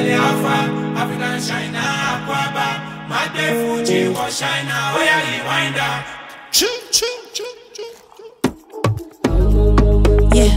Charlie Alpha, African China, Aquaba, Mate Fuji, was China, oh yeah, rewind up. Yeah.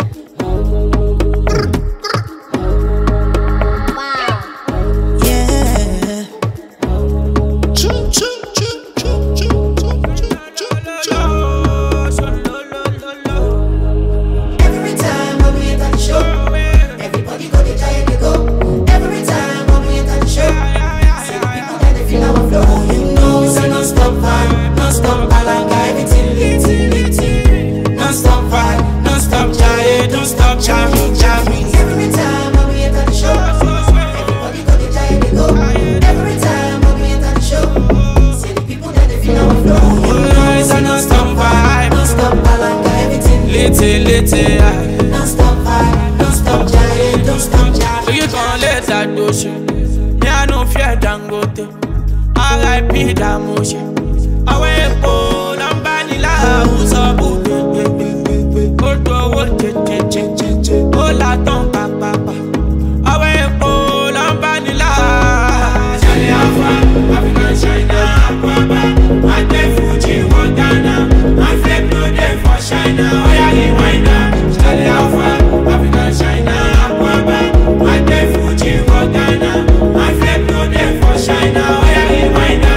Don't stop vibe, don't stop giant, don't stop giant. So you gon' let that do shit. Me I no fear Dangote. R.I.P. that motion. I wait for Lambanila, who's up? Go to what? Oh la ton papa. I wait for Lambanila. Charlie Alpha, African China, Aquaba, Mate Fuji, Montana. My flip no day for China. Oh yeah, rewind up. Charlie Alpha, African China, Aquaba, Mate Fuji, Montana. My flip no day for China. Oh yeah, rewind up.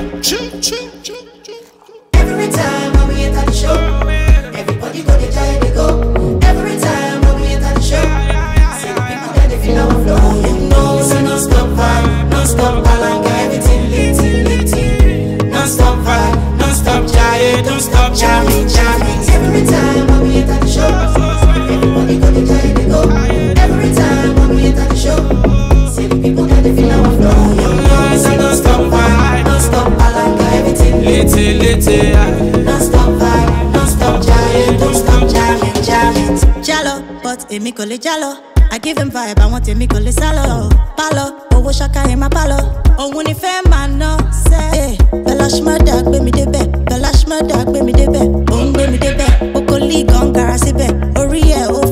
Every time when we enter the show, everybody go the giant they go. Every time when we enter the show, see the people that they feel our flow. You know, so non stop vibe, non stop balanga, everything lit. Non stop vibe, non stop giant, don't stop jamming. Every time when we enter the show, everybody go the giant they go. Every time when we enter the show, see the people that they feel our flow. You know, so non stop vibe, non stop balanga, everything lit. Non stop vibe, non stop giant, don't stop jamming. Jalo, but emi kò lè jalo. I give him vibe, I want emi kò lè sálọ. Palo, owó ṣaka in my palo. Òun ni fẹ́ máa ná sẹ́. Bella Shmurda gbé mi débẹ̀, Bella Shmurda gbé mi débẹ̀. Òun gbé mi débẹ̀, Okoli gan gara síbẹ̀. Orí ẹ̀ ó